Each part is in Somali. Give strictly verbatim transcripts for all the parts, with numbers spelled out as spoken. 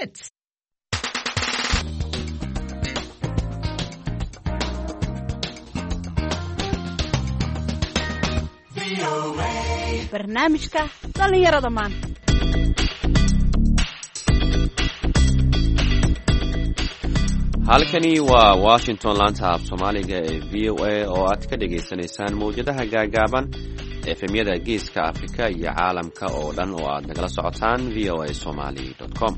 hits. barnaamijka dhalinyarada maanta. halkani waa Washington laanta af Soomaaliga ee V O A oo aad ka dhageysanaysaan mowjadaha gaagaaban efemyada geeska Afrika iyo caalamka oo dhan oo aad nagala socotaan v o a somali dot com.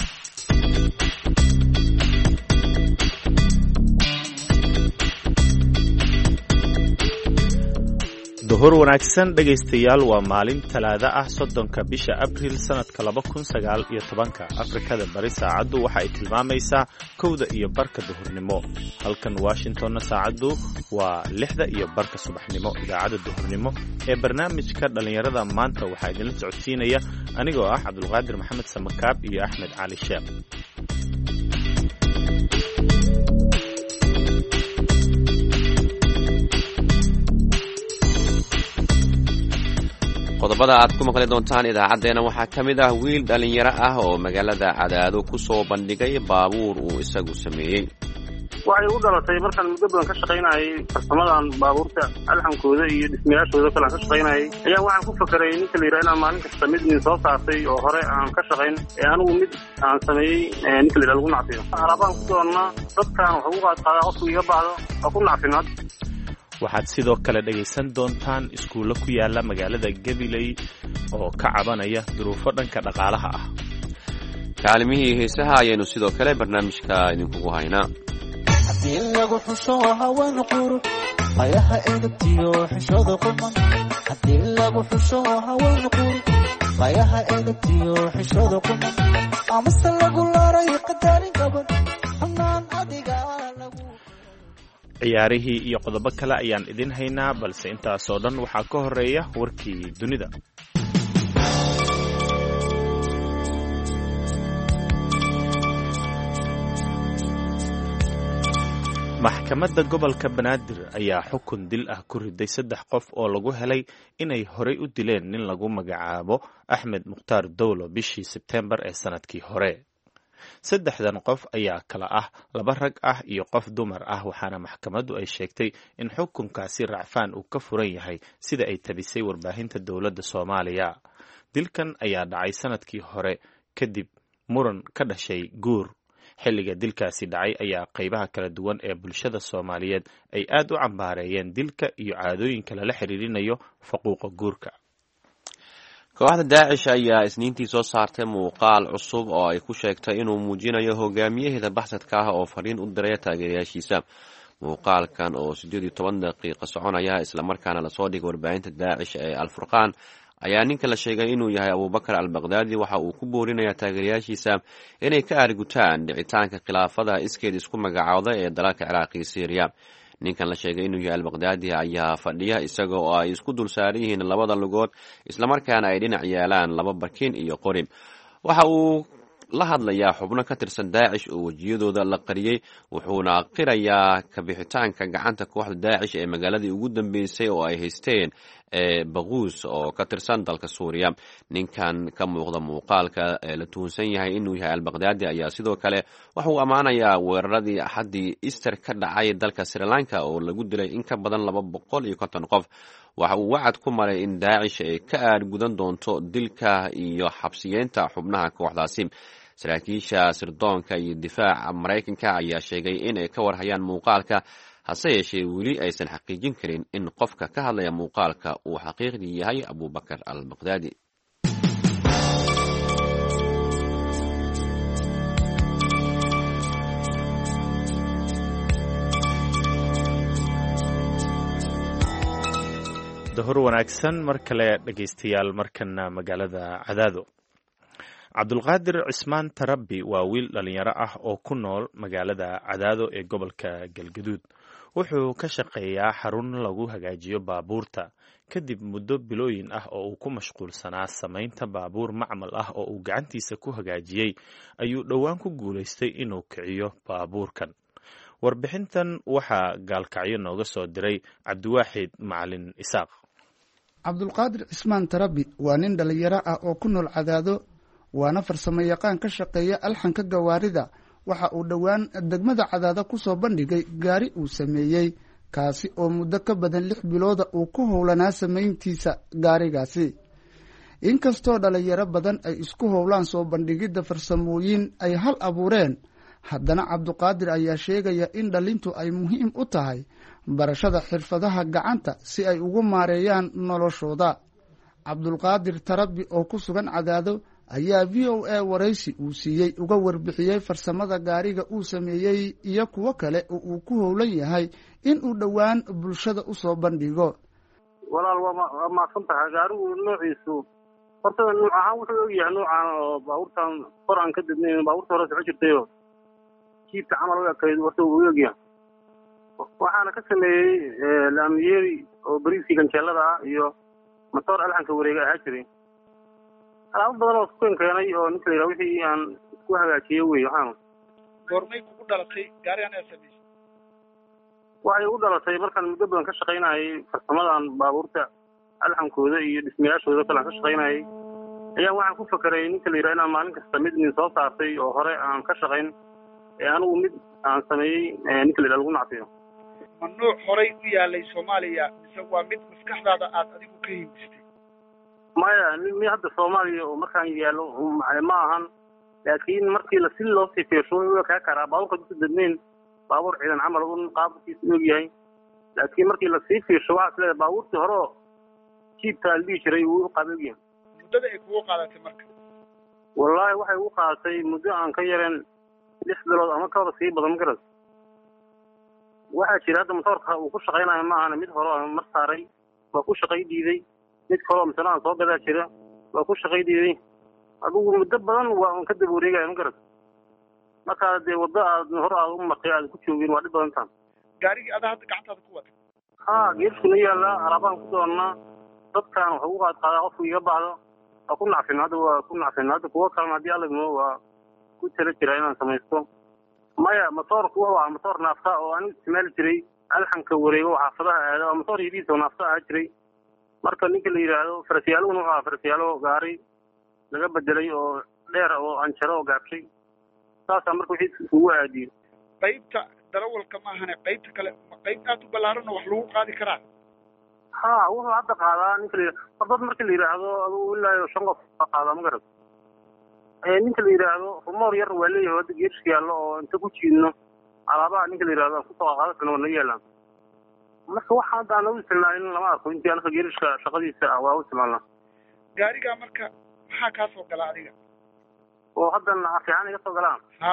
duhur wanaagsan dhegaystayaal waa maalin talaada ah soddonka bisha abriil sanadka laba kun sagaal iyo tobanka afrikada bari saacaddu waxa ay tilmaamaysaa kowda iyo barka duhurnimo halkan washingtonna saacaddu waa lixda iyo barka subaxnimo. idaacadda duhurnimo ee barnaamijka dhalinyarada maanta waxaa idinla socodsiinaya anigoo ah cabdulqaadir maxamed samakaab iyo axmed cali sheekh. qodobada aad ku maqli doontaan idaacadeena waxaa ka mid ah wiil dhalinyaro ah oo magaalada Cadaado ku soo bandhigay baabuur uu isagu sameeyey. waxay u dhalatay markaan muddo badan ka shaqaynayay farsamadan baabuurta alxankooda iyo dhismayaashooda kale ka shaqaynayay ayaa waxaan ku fakeray ninka la yiraahdo inaan maalin kasta mid nin soo saartay oo hore aan ka shaqayn ee anigu mid aan sameeyey ninka la yiraahdo lagu nacfiyo arabaan ku doonaa dadkaan wax ugu qaadqaadaa qofku iga baahdo oo ku nacfinaad. waxaad sidoo kale dhegaysan doontaan iskuulo ku yaala magaalada Gabiley oo ka cabanaya duruufo dhanka dhaqaalaha ah. kaalmihii heesaha ayaynu sidoo kale barnaamijka idinkugu haynaa. haddii lagu xusho haween qurux ayaha edabtiyo xishooda quman haddii lagu xusho haween qurux ayaha edabtiyo xishooda quman amase lagu laaray qadarin gabadh xanaan adiga lagu ciyaarihii iyo qodobo kale ayaan idin haynaa balse intaasoo dhan waxaa ka horeeya warkii dunida. maxkamadda gobolka Banaadir ayaa xukun dil ah ku riday saddex qof oo lagu helay inay horay u dileen nin lagu magacaabo Axmed Mukhtaar Dowlo bishii Sebtembar ee sanadkii hore. saddexdan qof ayaa kala ah laba rag ah iyo qof dumar ah waxaana maxkamaddu ay sheegtay in xukunkaasi racfaan uu ka furan yahay sida ay tabisay warbaahinta dowladda Soomaaliya. dilkan ayaa dhacay sanadkii hore kadib muran ka dhashay guur. xilliga dilkaasi dhacay ayaa qaybaha kala duwan ee bulshada Soomaaliyeed ay aad u cambaareeyeen dilka iyo caadooyinka lala xiriirinayo faquuqa guurka. kooxda Daacish ayaa isniintii soo saartay muuqaal cusub oo ay ku sheegtay inuu muujinayo hogaamiyaheeda baxsadka ah oo fariin u diray taageerayaashiisa. muuqaalkan oo siddeed iyo toban daqiiqo soconaya isla markaana la soo dhigay warbaahinta Daacish ee Al-Furqaan ayaa ninka la sheegay inuu yahay Abubakar al-Baghdadi waxa uu ku boorinayaa taageerayaashiisa inay ka aargutaan dhicitaanka khilaafada iskeed isku magacaawda ee dalalka Ciraaq iyo Syria. ninkan la sheegay inuu yahay al-Baghdadi ayaa fadhiya isaga oo ay isku dul saaran yihiin labada lugood isla markaana ay dhinac yeelaan laba barkin iyo qori. waxa uu la hadlayaa xubno ka tirsan Daacish oo wajiyadooda la qariyay wuxuuna qirayaa ka bixitaanka gacanta kooxda Daacish ee magaaladii ugu dambeysay oo ay haysteen ee Baquus oo ka tirsan dalka Suuriya. ninkan ka muuqda muuqaalka ee la tuhunsan yahay inuu yahay al-Baghdadi ayaa sidoo kale waxa uu amaanayaa weeraradii axadii Easter ka dhacay dalka Sri Lanka oo lagu dilay in ka badan laba boqol iyo konton qof. waxa uu wacad ku maray in Daacish ay ka aargudan doonto dilka iyo xabsiyeynta xubnaha kooxdaasi. saraakiisha sirdoonka iyo difaaca Mareykanka ayaa sheegay in ay ka warhayaan muuqaalka hase yeeshee weli aysan xaqiijin karin in qofka ka hadlaya muuqaalka uu xaqiiqdii yahay Abubakar al-Baghdadi. duhur wanaagsan mar kale dhegaystayaal markana magaalada Cadaado. cabdulqaadir cismaan Tarabi waa wiil dhalinyaro ah oo ku nool magaalada Cadaado ee gobolka Galgaduud. wuxuu ka shaqeeyaa xarun lagu hagaajiyo baabuurta. kadib muddo bilooyin ah oo uu ku mashquulsanaa samaynta baabuur macmal ah oo uu gacantiisa ku hagaajiyey ayuu dhowaan ku guulaystay inuu kiciyo baabuurkan. warbixintan waxaa gaalkacyo nooga soo diray Cabdiwaaxid Macalin Isaaq. cabdulqaadir cismaan Tarabi waa nin dhalinyaro ah oo ku nool Cadaado waana farsamo yaqaan ka shaqeeya alxanka gawaarida. waxa uu dhowaan degmada Cadaada ku soo bandhigay gaari uu sameeyey kaasi oo muddo ka badan lix bilooda uu ku howlanaa samayntiisa gaarigaasi. inkastoo dhalinyaro badan ay isku howlaan soo bandhigidda farsamooyin ay hal abuureen, haddana Cabduqaadir ayaa sheegaya in dhalintu ay muhiim u tahay barashada xirfadaha gacanta si ay ugu maareeyaan noloshooda. Cabdulqaadir Tarabi oo ku sugan Cadaado ayaa V O A waraysi uu siiyey uga warbixiyey farsamada gaariga uu sameeyey iyo kuwo kale oo uu ku howlan yahay in uu dhowaan bulshada u soo bandhigo. walaal waa maasantahay gaarigu noociisu horta nooc ahaan wuxuu og yahay noocan oo baabuurtan kor aan ka dibnayn baabuurta hore soo jirtayo jiibta camal oo kale horta uu og yahay. waxaana ka sameeyey laamiyeri oo bariiska ganjeelada ah iyo motor alxanka wareega ahaa jiray. alaabo badan oo isku keenay oo ninka la wixii aan isku hagaajiyay weey waxaan. goormay ku dhalatay gaarigan aad sameeyay? waxay u dhalatay markaan muddo badan ka shaqaynayay farsamadan baabuurta alxankooda iyo dhismayaashooda kala ka shaqaynayay ayaa waxaan ku fakaray ninka la yiraahdo inaan maalin kasta mid nin soo saartay oo hore aan ka shaqayn ee anigu mid aan sameeyay ninka la lagu nacfiyo. mamnuuc horay u yaalay Soomaaliya mise waa mid maskaxdaada aad adigu ka hindistay? maya mi hadda Soomaaliya oo markaan yaalo ma ahan, laakiin markii la si loo fiirsho oo ka karaa baabuurka dadweyne baabuur ciidan camal oo qaabkiisu u yahay, laakiin markii la sii fiirsho waxa la baabuurta hore jiibta aldii jiray uu qaabiyay. muddada ay kugu qaadatay marka? wallahi waxay u qaadatay muddo aan ka yareen lix bilood ama ka sii badan garas. waxa jira hadda motorka uu ku shaqeynayo ma ahan mid hore mar saaray waa ku shaqay diiday, mid kale oo misalan soo gadaa jira waa ku shaqay diiday. adigu muddo badan waa ka dib wareegay garas. marka dee wada aad hore aad u martay aad ku joogin waa dhib badan tan. gaarigi aad hadda gacantaada ku waday? ha geesku yaala arabaan ku doonaa dadkan waxa uu qaad qaada qofku iga baahdo waa ku nacfin hadda waa ku nacfin hadda kuwa kale hadii alla mo waa ku tala jira inaan samaysto. maya motorku waa motor naafta oo aan isticmaali jiray alxanka wareego xaafadaha aada motor yadiisa oo naafta ah jiray. marka ninka la yiraahdo farasiyaalo uu ahaa farasiyaalo gaari laga bedelay oo dheer oo aan jaro oo gaabshay taas marka wixii uu aadiyo. qaybta darawalka ma ahane qaybta kale qayb aad u balaaran wax lagu qaadi karaa? ha wuxuu hadda qaadaa ninka dad marka la yiraahdo aduu ilaa shan qof qaada ma garad. ee ninka la yiraahdo rumor yar waa leeyahay hadda geeska yaalo oo inta ku jiidno alaabaha ninka la yiraahdo ku soo qaadana waa la yeelan. marka waxa hadda aan u isticmaalin lama arko intii aan geeriska shaqadiisa waa u isticmaalna. gaariga marka maxaa ka soo gala adiga oo hadda fiican iga soo galaan? ha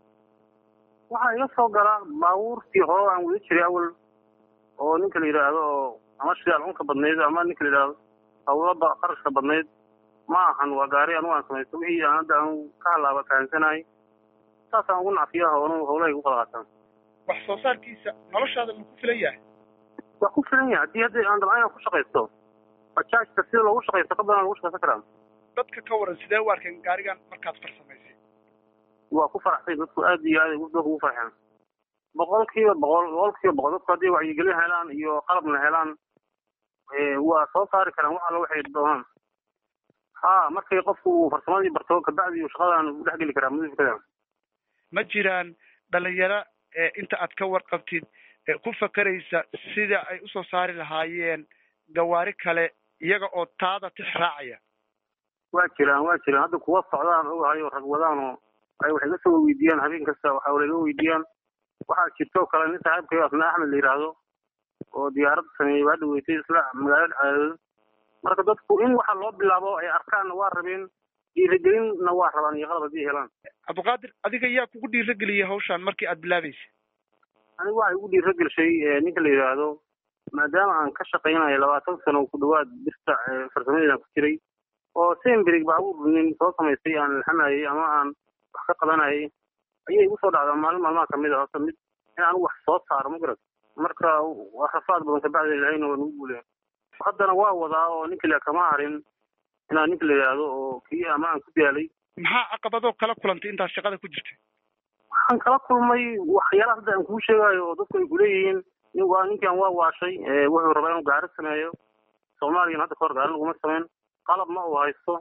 waxa iga soo gala baabuurtii hore aan wada jiray awal oo ninka la yiraahdo ama shidaal unka badneed ama ninka la yiraahdo hawlada qarashka badneed ma ahan waa gaari anu aan sameeyay wixii aan hadda aan ka halaaba kaansanay taas aan ugu nacfiyaa oo hawlahay ugu qalaatan. wax soo saarkiisa noloshaada ma ku filan yahay? waa ku filan yahay haddii hadda aan dabcan ku shaqaysto bajaajta sida loogu shaqaysto ka badan lagu shaqaysan karaa. dadka ka waran sidee u arkeen gaarigan markaad farsamaysay? waa ku faraxsay dadku aad iyo aad ugu farxeen boqolkiiba boqol boqolkiiba boqol dadku haddii wacyigelin helaan iyo qalabna helaan waa soo saari karaan wax alla waxay doonaan. ha markay qofku farsamadii barto kabacdi uu shaqadan u dhexgeli karaa mudafikada. ma jiraan dhalinyaro inta aad ka warqabtid ku fakaraysa sida ay usoo saari lahaayeen gawaari kale iyaga oo taada tix raacaya? waa jiraan waa jiraan hadda kuwa socdaan ogahayo rag wadaan oo ay waxay la soo weydiiyaan habeen kasta waxa walaga weydiiyaan. waxaa jirto kale nin saaxiibkay asna Axmed la yiraahdo oo diyaarad sameeyay waa dhaweeyay isla magaalada Cadaado. marka dadku in waxa loo bilaabo ay arkaan waa rabeen dhiirigelinna waa rabaan iyo qalabadii helaan. Cabduqaadir adiga yaa kugu dhiirigeliyay hawshan markii aad bilaabaysay? anigu waxay ugu dhiirigelisay ninka la yiraahdo maadaama aan ka shaqaynayo labaatan sano ku dhawaad birta farsamada ku jiray oo sembrig baabuur nin soo samaystay aan laxanayay ama aan wax ka qabanayay ayay igu soo dhacdaa maalin maalmaha kamid ah oo mid inaan wax soo saaro ma garad. marka wax rafaad badan ka bacdi ilaahay inuu nagu guuleeyo. haddana waa wadaa oo ninka la kama harin inaan ninka la yiraahdo oo kii ama aan ku daalay. maxaa caqabado kala kulantay intaas shaqada ku jirtay? waxaan kala kulmay waxyaalaha hadda aan kuu sheegayo oo dadku ay kuleeyihiin waa ninkan waa waashay wuxuu rabaa inuu gaari sameeyo. Soomaaliya hadda kahor gaari laguma sameyn qalab ma uu haysto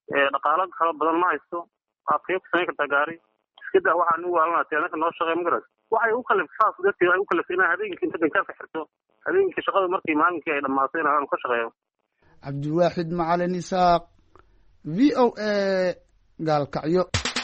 dhaqaalo kala badan ma haysto aadkay ku samayn kartaa gaari iska daa waxaa nugu waalanatay anaka noo shaqeey magaras waxay u kaliftay saas darteed ay u kaliftay inay habeenkii inta gantaarka xirto habeenkii shaqada markii maalinkii ay dhammaatay inaan ka shaqeeyo. cabdiwaaxid macalin isaaq v o a gaalkacyo.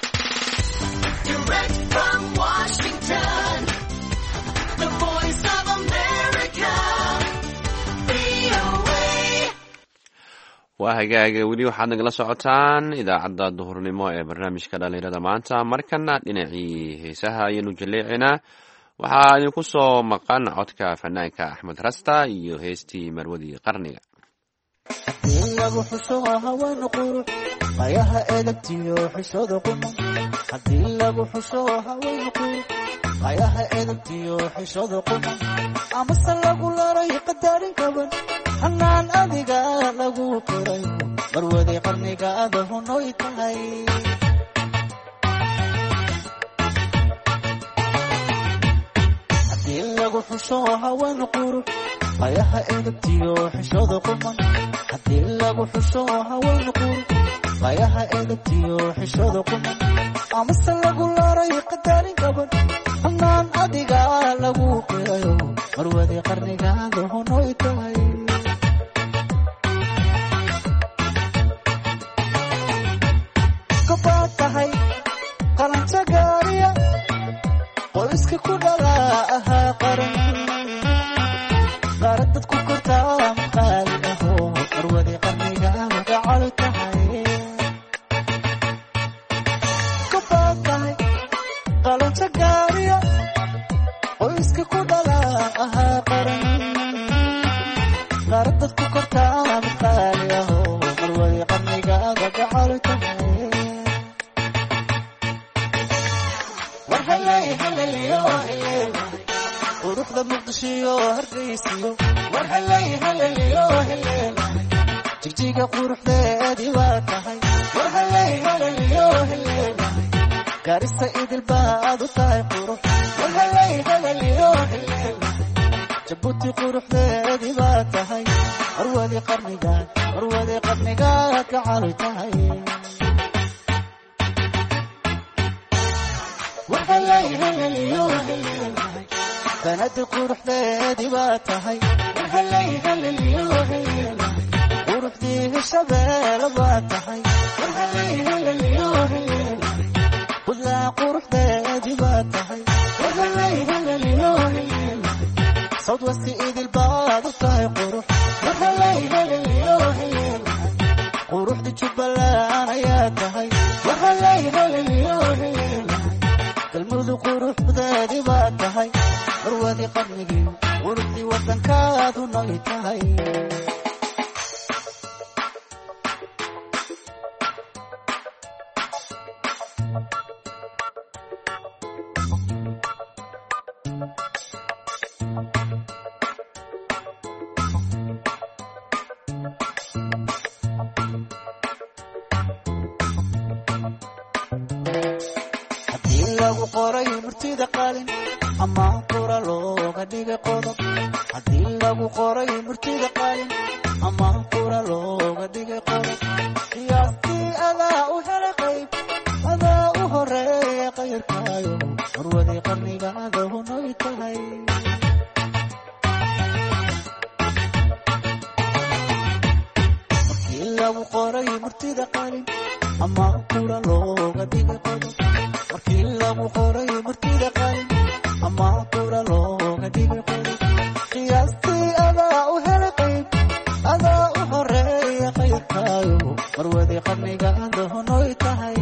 waa hagaaga weli waxaad nagala socotaan idaacadda duhurnimo ee barnaamijka dhalinyarada maanta. markana dhinacii heesaha ayaynu jaleecinaa. waxaa idinku soo maqan codka fanaanka axmed rasta iyo heestii marwadii qarniga. haddii lagu xuso haween qurux qayaha edabtiyo xishooda quman haddii lagu xuso haween qurux qayaha edabtiyo xishooda quman amase lagu laray qadaarin kaban hanaan adiga lagu koray marwadii qarniga ada hunoy tahay. haddii lagu xuso haween qurux qayaha edabtiyo xishooda quman haddii lagu xuso haween qurux qayaha edabtiyo xishooda quman amase lagu laray qadaarin kaban hanaan adiga lagu korayo marwadii qarniga ada hunoy tahay. kabaad tahay qalanca gaariya qoyska ku dhala ahaa qaran qaara dadku kortaa maqaali aho marwadii qarniga gacal tahay. kabaad tahay qalanca gaariya qoyska ku dhala ahaa qaran qaara dadku kortaa maqaali aho marwadii qarniga gacal tahay. quruxda muqdishiyo hargeysiyo war halay halaliyo heleelahay jigjiga quruxdeedii waa tahay war halay halaliyo heleelahay gaarisa idil baad u tahay qurux war halay halaliyo heleelahay jabuuti quruxdeedii waa tahay marwadii qarniga marwadii qarniga gacal tahay. war halay halaliyo heleelahay sanadi quruxdeedii waa tahay war halay halaliyo heleelahay quruxdii shabeelle waa tahay war halay halaliyo heleelahay buntland quruxdeedii waa tahay war halay halaliyo heleelahay south west idil baad u tahay qurux war halay halaliyo heleelahay quruxdii jubbaland ayaa tahay war halay halaliyo heleelahay galmudug quruxdeedii waa tahay marwadii qarnigii quruxdii wadankaadu noy tahay. haddii lagu qoray murtida qalin ama qura looga dhigay qodob haddii lagu qoray murtida qalin ama qura looga dhigay qodob qiyaastii adaa u helay qayb adaa u horeeya qayrkaayo marwadii qarniga ada hunoy tahay. markii lagu qoray murtida qalin ama qura looga dhigay qodob markii lagu qoray murtida qalin ama qura looga dhigay qodob qiyaastii adaa u helay qayb adaa u horeeya qayrkaayo marwadii qarniga ada hunoy tahay.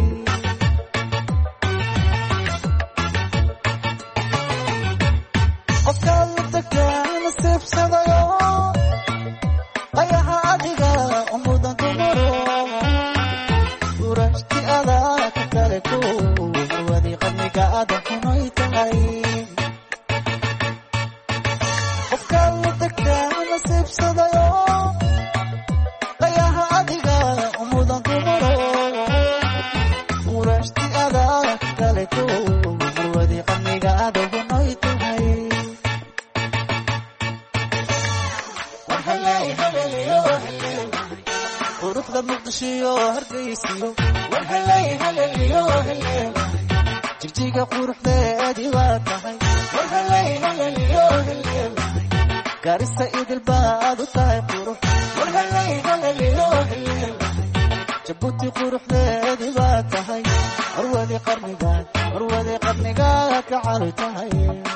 qofkaad la tagtaa nasiibsadayo qayaha adiga umudan dumaro urashti adaa ka kale ko marwadii qarniga ada hunoy tahay. qofkaad la tagtaa nasiibsadayo qayaha adiga umudan dumaro urashti adaa ka kale ko marwadii qarniga ada hunoy tahay. war halay halaliyo heleelahay quruxda muqdishiyo hargeysiyo warhelay haleliyo heleel jigjiga quruxdeedii waa tahay warhelay haleliyo heleel gaarisa idil baad u tahay qurux warhelay haleliyo heleel jabuuti quruxdeedii waa tahay warwadii qarniga warwadii qarniga ka cali tahay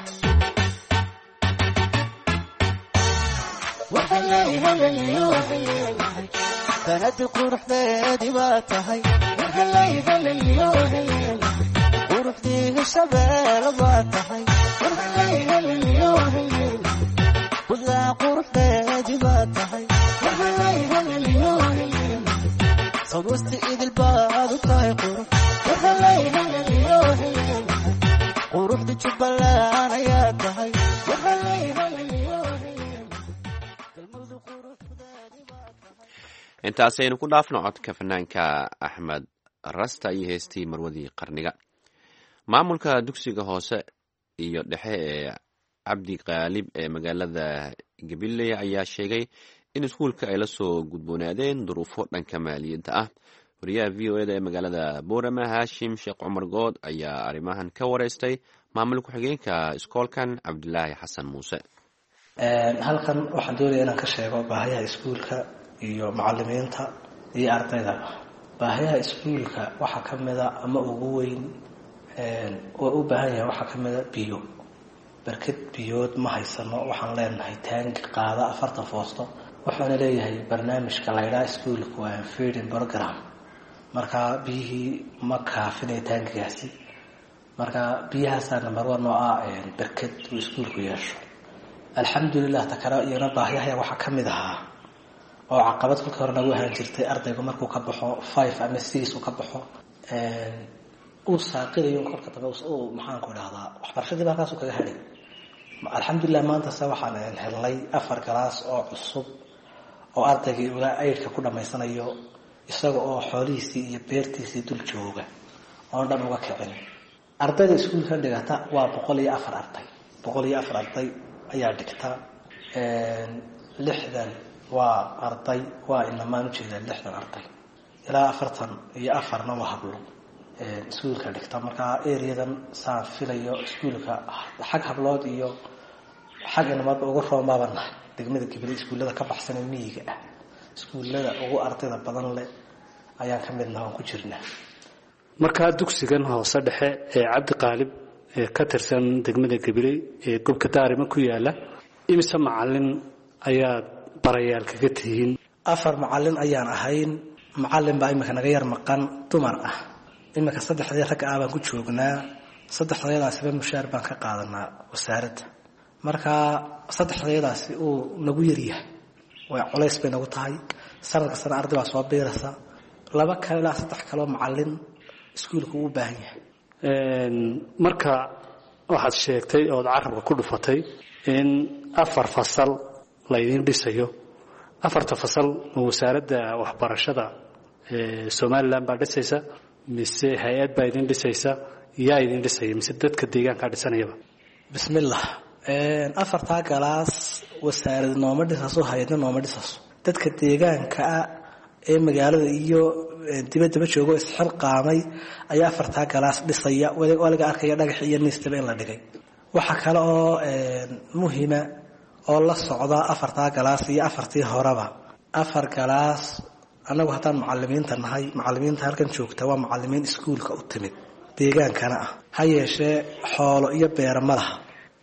warhelay haleliyo heleel sanadii quruxdeedii waa tahay warhelay haleliyo heleel quruxdii shabeelle waa tahay warhelay haleliyo heleel budaa quruxdeedii waa tahay warhelay haleliyo heleel sawdwasti idil baad u tahay qurux warhelay haleliyo heleel quruxdii jubbaland ayaa tahay warhelay haleliyo heleel galmudug quruxdeedii waa tahay. intaasaynu ku dhaafno codka fanaanka axmed rasta iyo heestii marwadii qarniga. maamulka dugsiga hoose iyo dhexe ee cabdi qaalib ee magaalada gabiley ayaa sheegay in iskuulka ay la soo gudboonaadeen duruufo dhanka maaliyadda ah. wariyaha v o eda ee magaalada boorama haashim sheekh cumar good ayaa arrimahan ka wareystay maamul ku-xigeenka iskoolkan cabdilaahi xasan muuse. halkan waxaan doonaya inaan ka sheego baahayaha iskuulka iyo macalimiinta iyo ardayda. baahayaha iskuulka waxaa ka mida ama ugu weyn oo u baahan yahay waxaa ka mida biyo. barkad biyood ma haysano. waxaan leenahay taangi qaada afartan foosto. waxaana leeyahay barnaamijka laydhaa iskuulka waa feeding program. marka biyihii ma kaafinay taangigaasi. marka biyahaasaa number one oo ah barkad uu iskuulku yeesho. alxamdulilah takara iyana baahyaha waxaa ka mid ahaa oo caqabad kolka hore nagu ahaan jirtay ardaygu markuu ka baxo five ama six uu ka baxo uu saaqidayo kolka dambe uu maxaanku idhahdaa waxbarashadii halkaasuu kaga hadhay. alxamdulilah maantase waxaan helnay afar galaas oo cusub oo ardaygii ula aydhka ku dhammaysanayo isaga oo xoolihiisii iyo beertiisii dul jooga oon dhan uga kicin. ardayda iskuulka dhigata waa boqol iyo afar arday boqol iyo afar arday ayaa dhigta. lixdan waa arday waa inamaan ujeedaa lixdan arday ilaa afartan iyo afarna waa hablo iskuulka dhigta. markaa ereyadan saan filayo iskuulka xag hablood iyo xag inamadba ugu roomaaban nahay degmada gabiley iskuullada ka baxsan ee miyiga ah iskuullada ugu ardayda badan leh ayaan ka mid nahay oon ku jirnaa. markaa dugsigan hoose dhexe ee cabdi qaalib ee ka tirsan degmada gabiley ee gobka daarima ku yaala imise macalin ayaad barayaal kaga tihiin? afar macalin ayaan ahayn. macalin baa imika naga yar maqan dumar ah. imika saddexdii ragga ah baan ku joognaa. saddexdeedaasiba mushaar baan ka qaadanaa wasaaradda. markaa saddexdeedaasi uu nagu yaryahay way culays bay nagu tahay. sanad kastana arday baa soo biirasa. laba kale ilaa saddex kaloo macalin iskuulka uu u baahan yahay. marka waxaad sheegtay ood carabka ku dhufatay in afar fasal laydin dhisayo. afarta fasal ma wasaaradda waxbarashada somalilan baa dhisaysa mise hay-ad baa idin dhisaysa? yaa idin dhisaya mise dadka deegaankaa dhisanayaba? bismillah. afartaa galaas wasaarad nooma dhisaso hay-adna nooma dhisaso. dadka deegaankaa ee magaalada iyo dibaddaba joogo isxilqaamay ayaa afartaa galaas dhisaya. waa laga arkaya dhagax iyo niistaba in la dhigay. waxaa kale oo muhima oo la socda afartaa galaas iyo afartii horeba afar galaas annagu haddaan macalimiinta nahay macalimiinta halkan joogta waa macalimiin iskuulka u timid deegaankana ah. ha yeeshee xoolo iyo beera ma laha.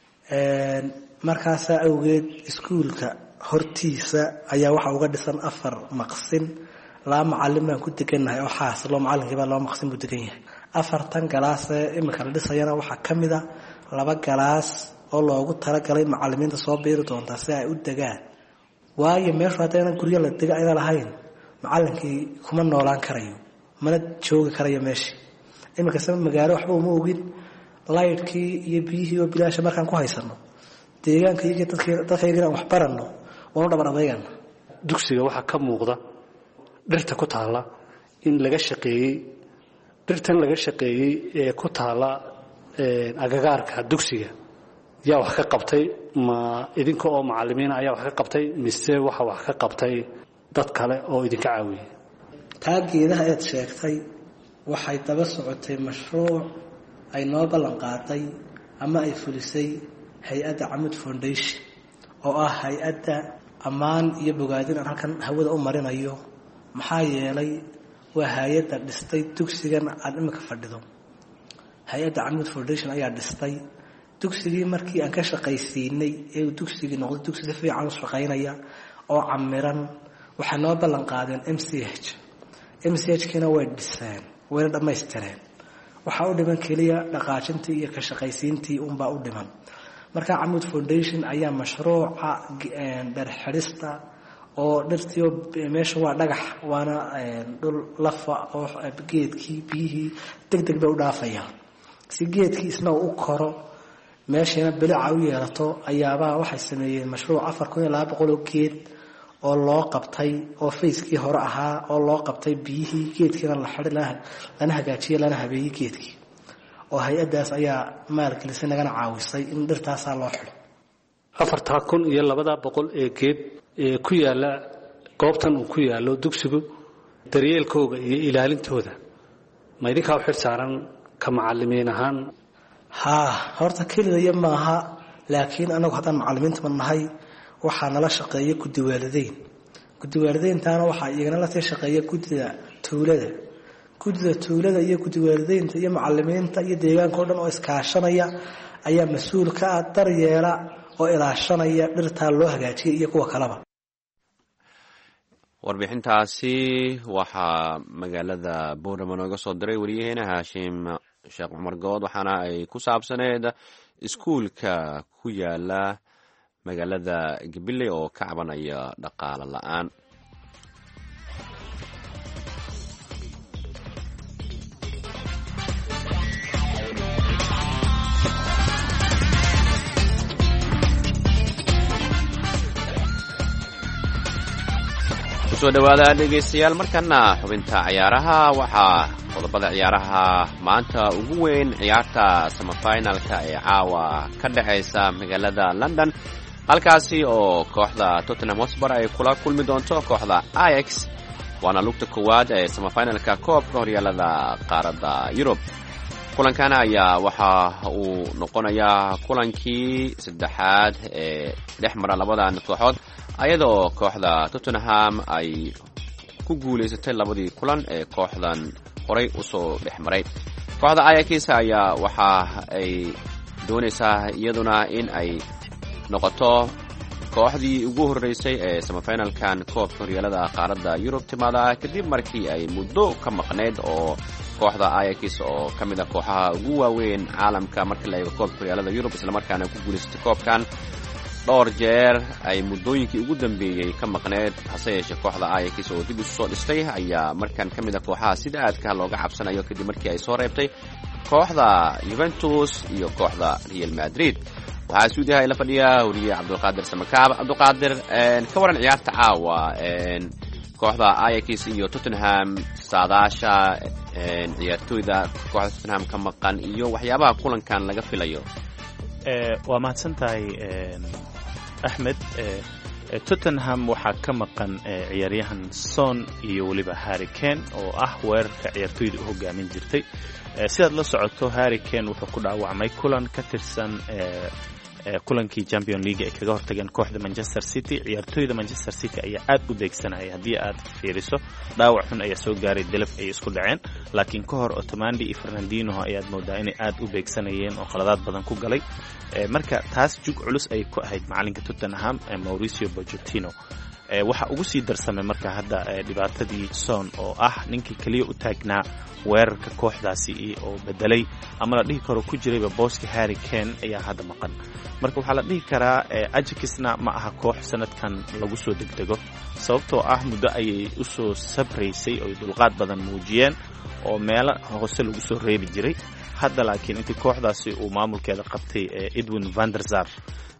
markaasaa awgeed iskuulka hortiisa ayaa waxa uga dhisan afar maqsin. laba macalin baan ku degannahay oo xaas loo macalinkiiba laba maqsin buu degan yahay. afartan galaasee imika la dhisayana waxaa ka mid a laba galaas oo loogu talagalay macalimiinta soo biiri doontaa si ay u degaan. waayo meeshu haddaynan guryo la dega ayna lahayn macalinkii kuma noolaan karayo mana joogi karayo meeshii. iminka sama magaalo waxba uma ogin. laydhkii iyo biyihii oo bilaasha markaan ku haysano deegaanka iyo dadkayga inaan wax baranno waanu dhaban adeygana. dugsiga waxaa ka muuqda dhirta ku taalla in laga shaqeeyey. dhirtan laga shaqeeyey ee ku taalla agagaarka dugsiga yaa wax ka qabtay? ma idinka oo macalimiina ayaa wax ka qabtay mise waxa wax ka qabtay dad kale oo idinka caawiyey? taa geedaha eed sheegtay waxay daba socotay mashruuc ay noo ballan qaaday ama ay fulisay hay-adda Camud Foundation oo ah hay-adda ammaan iyo bogaadin aan halkan hawada u marinayo maxaa yeelay waa hay-adda dhistay dugsigan aan imika fadhido. hay-adda Camud Foundation ayaa dhistay dugsigii markii aan ka shaqaysiinay ee dugsigii noqday dugsi si fiican u shaqaynaya oo camiran. waxay noo ballan qaadeen M C H M C H kina way dhiseen wayna dhammaystireen. waxaa u dhiman keliya dhaqaajintii iyo ka shaqaysiintii unbaa u dhiman. marka Camud Foundation ayaa mashruuca dharxirista oo dhirtiyo meesha waa dhagax waana dhul lafa oo geedkii biyihii degdeg bay u dhaafayaan si geedkii isna u koro meeshana bilica u yeelato ayaabaa waxay sameeyeen mashruuc afar kun iyo laba boqol oo geed oo loo qabtay oo fayskii hore ahaa oo loo qabtay biyihii geedkiina la xidhi lana hagaajiyay lana habeeyey geedkii oo hay-addaas ayaa maalgelisay nagana caawisay in dhirtaasaa loo xidho. afartaa kun iyo labada boqol ee geed ee ku yaala goobtan uu ku yaalo dugsigu daryeelkooda iyo ilaalintooda ma idinkaa u xil saaran ka macallimiin ahaan? haa horta keliya maaha laakiin anagu haddaan macallimiinta ma nahay waxaa nala shaqeeya guddi waalideyn guddi waalideyntaana waxaa iyagana la sii shaqeeya guddida tuulada guddida tuulada iyo guddi waalideynta iyo macallimiinta iyo deegaanka oo dhan oo iskaashanaya ayaa mas-uul ka ah daryeela oo ilaashanaya dhirtaa loo hagaajiyay iyo kuwa kaleba. warbixintaasi waxaa magaalada Boorama nooga soo diray wariyaheena Haashim Sheekh Cumar Good waxaana ay ku saabsaneed iskuulka ku yaala magaalada Gabiley oo ka cabanaya dhaqaale la'aan. soo dhawaada dhegeystayaal markana xubinta ciyaaraha waxaa qodobada ciyaaraha maanta ugu weyn ciyaarta semifinalka ee caawa ka dhexeysa magaalada London halkaasi oo kooxda Tottenham Hotspur ay kula kulmi doonto kooxda Ajax waana lugta koowaad ee semifinalka koobka horyaalada qaaradda Yurub. kulankan ayaa waxa uu noqonayaa kulankii saddexaad ee dhex mara labadan kooxood ayadoo kooxda Tottenham ay ku guuleysatay labadii kulan ee kooxdan horay u soo dhex maray. kooxda Ajax ayaa waxa ay doonaysaa iyaduna in ay noqoto kooxdii ugu horeysay ee semifinalkan koobka horyaalada qaaradda Yurub timaada kadib markii ay muddo ka maqneyd oo kooxda Ajax oo kamid ah kooxaha ugu waaweyn caalamka marka la eego koobka horyaalada Yurub isla markaana ku guuleysatay koobkan dhowr jeer ay muddooyinkii ugu dambeeyay ka maqneed hase yeeshee kooxda Ajax oo dib u soo dhistay ayaa markan kamid ah kooxaha sida aadka looga cabsanayo kadib markii ay soo reebtay kooxda Juventus iyo kooxda Real Madrid. waxaa suudiyaha ila fadhiya wariye Cabdulqaadir Samakaab. Cabdulqaadir ka waran ciyaarta caawa kooxda Ajax iyo Tottenham saadaasha ciyaartooyda kooxda Tottenham ka maqan iyo waxyaabaha kulankan laga filayo? waa mahadsantahay Axmed. Tottenham waxaa ka maqan ciyaaryahan Son iyo waliba Harry Kane oo ah weerarka ciyaartooyda u hogaamin jirtay. sidaad la socoto Harry Kane wuxuu ku dhaawacmay kulan ka tirsan kulankii Champions League ee kaga hortageen kooxda Manchester City. ciyaartooyda Manchester City ayaa aad u beegsanaya haddii aad fiiriso dhaawac xun ayaa soo gaaray dalaf ay isku dhaceen laakiin ka hor Otamendi iyo Fernandinho ayaad moodaa inay aad u beegsanayeen oo qaladaad badan ku galay. marka taas jug culus ay ku ahayd macalinka Tottenham Mauricio Pochettino. waxa ugu sii darsamay marka hadda dhibaatadii Son oo ah ninkii kaliya u taagnaa weerarka kooxdaasi oo bedelay ama la dhihi karo ku jirayba booska Harry Kane ayaa hadda maqan. marka waxaa la dhihi karaa Ajaxna ma aha koox sanadkan lagu soo degdego sababtoo ah muddo ayay u soo sabraysay oo dulqaad badan muujiyeen oo meelo hoose lagu soo reebi jiray. hadda laakiin intii kooxdaasi uu maamulkeeda qabtay Edwin van der Sar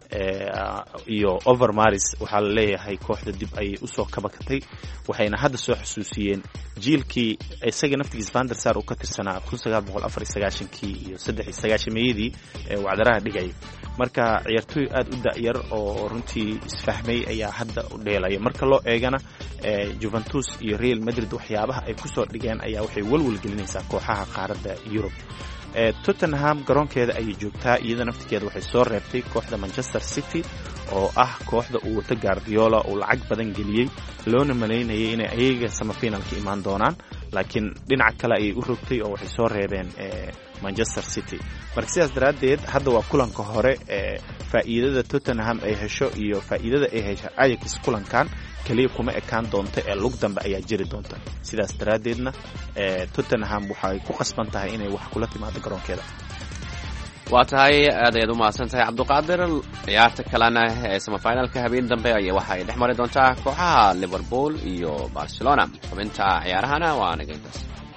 iyo Overmars waxaa la leeyahay kooxda dib ay u soo kabakatay waxayna hadda soo xusuusiyeen jiilkii isaga naftigiisa Van der Sar uu ka tirsanaa kun sagaal boqol afar iyo sagaashan-kii iyo saddex iyo sagaashan-meeyadii ee wacdaraha dhigay. marka ciyaartooy aad u da'yar oo runtii isfahmay ayaa hadda u dheelaya marka loo eegana Juventus iyo Real Madrid waxyaabaha ay kusoo dhigeen ayaa waxay walwal gelinaysaa kooxaha qaaradda Yurub. Tottenham garoonkeeda ayay joogtaa, iyada naftigeeda waxay soo reebtay kooxda Manchester City oo ah kooxda uu wata Guardiola uu lacag badan geliyey, loona malaynayay inay ayaga semifinalka imaan doonaan, laakiin dhinaca kale ayay u rogtay oo waxay soo reebeen Manchester City. marka sidaas daraaddeed hadda waa kulanka hore ee faa'iidada Tottenham ay hesho iyo faa'iidada ay hesho Ajax kulankan kaliya kuma ekaan doonto ee lug dambe ayaa jiri doonta. sidaas daraaddeedna ee Tottenham waxay ku qasban tahay inay wax kula timaado garoonkeeda. waa tahay aad ayaad u mahadsan tahay Cabdiqaadir. ciyaarta kalena ee semifinalka habeen dambe ayaa waxay dhex mari doontaa kooxaha Liverpool iyo Barcelona. xubinta ciyaarahana waa nageyntaas.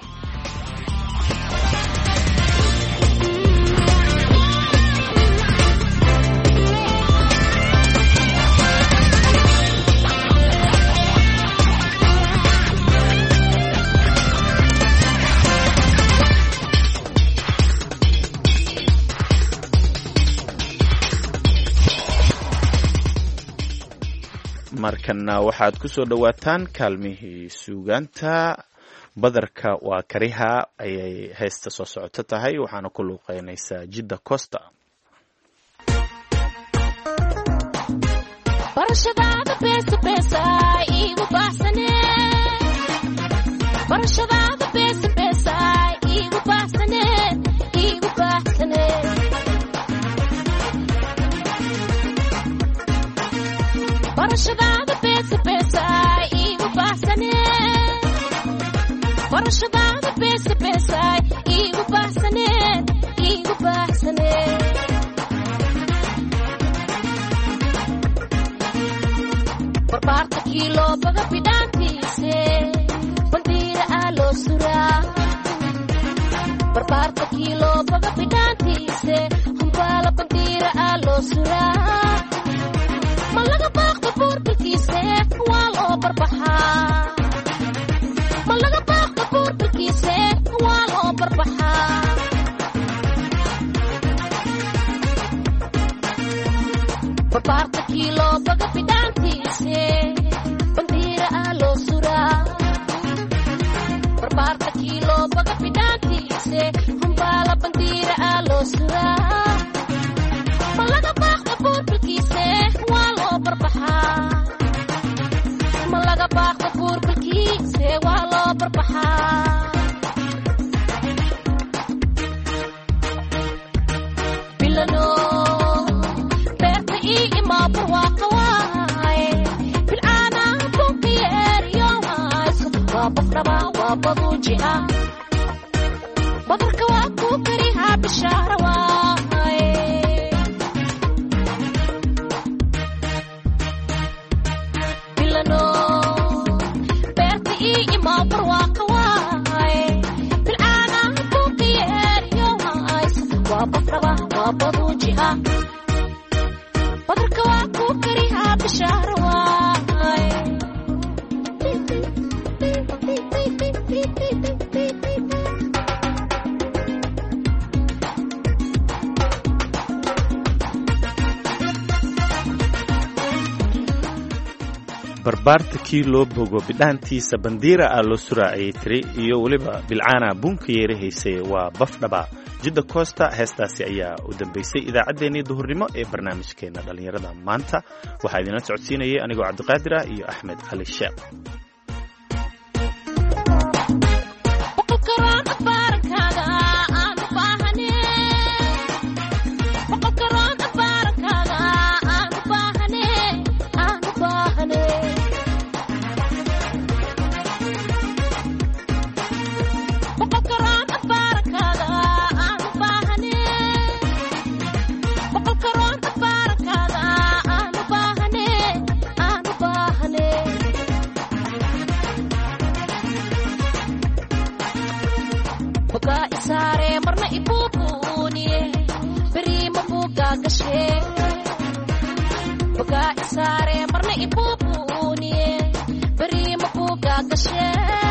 markana waxaad ku soo dhawaataan kaalmihii suugaanta. badarka waa kariha ayay heesta soo socoto tahay, waxaana ku luuqeynaysaa Jidda Costa. barashadaada beesa beesa igu baxsane barashadaada beesa beesa igu baxsane igu baxsane barashadaada beesa beesa igu baxsane barashadaada beesa beesa igu baxsane igu baxsane barbaarta kiilo baga bidhaantiise bandiira aa loo suraa barbaarta kiilo baga bidhaantiise humbaala bandiira aa loo suraa ma laga baaqda buurbilkiise waa loo barbaxaa ma laga baaqda buurbilkiise waa loo barbaxaa barbaarta kiilo baga bidhaantiise bandiira aa loo suraa barbaarta kiilo baga bidhaantiise humbaala bandiira aa loo suraa ma laga baaqda buurbilkiise waa loo barbaxaa ma laga baaqda buurbilkiise waa loo barbaxaa bilano beerta ii imaa barwaaqa waaye bilcaana bunkiyeeriyo hayso waa bafraba waa baduuji ah badarka waa kuu karihaa bishaara waaye bilano beerta ii imaa barwaaqa waaye bilcaana bunkiyeeriyo hayso waa bafraba waa baduuji ah badarka waa kuu karihaa bishaara waaye barbaarta kii loo bogo bidhaantiisa bandiira aa loo suraa ayay tiri, iyo weliba bilcaana bunka yeerahaysay waa bafdhaba. Jidda Costa heestaasi ayaa u dambeysay idaacaddeenii duhurnimo ee barnaamijkeena dhallinyarada maanta. waxaa idinla socodsiinayay anigoo Cabdiqaadir ah iyo Axmed Cali Sheekh. Baga isaare marna ibuubuniye bari ma buuga gashe